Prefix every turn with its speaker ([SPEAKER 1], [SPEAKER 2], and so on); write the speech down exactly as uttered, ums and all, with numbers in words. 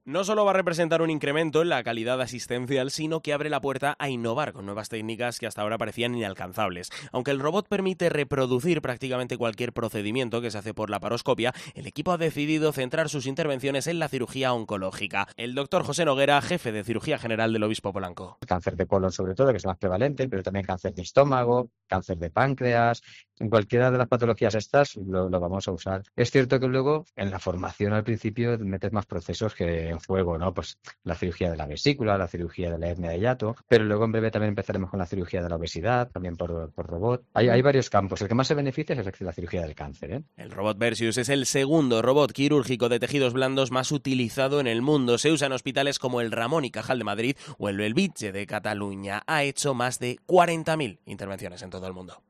[SPEAKER 1] No solo va a representar un incremento en la calidad asistencial, sino que abre la puerta a innovar con nuevas técnicas que hasta ahora parecían inalcanzables. Aunque el robot permite reproducir prácticamente cualquier procedimiento que se hace por laparoscopia, el equipo ha decidido centrar sus intervenciones en la cirugía oncológica. El doctor José Noguera, jefe de cirugía general del Obispo Polanco.
[SPEAKER 2] Cáncer de colon sobre todo, que es más prevalente, pero también cáncer de estómago, cáncer de páncreas, en cualquiera de las patologías estas lo, lo vamos a usar. Es cierto que luego en la formación al principio metes más procesos que en juego, ¿no? Pues la cirugía de la vesícula, la cirugía de la hernia de hiato, pero luego en breve también empezaremos con la cirugía de la obesidad, también por, por robot. Hay, hay varios campos. El que más se beneficia es la cirugía del cáncer, ¿eh?
[SPEAKER 1] El robot Versius es el segundo robot quirúrgico de tejidos blandos más utilizado en el mundo. Se usa en hospitales como el Ramón y Cajal de Madrid o el Bellvitge de Cataluña. Ha hecho más de cuarenta mil intervenciones en todo el mundo.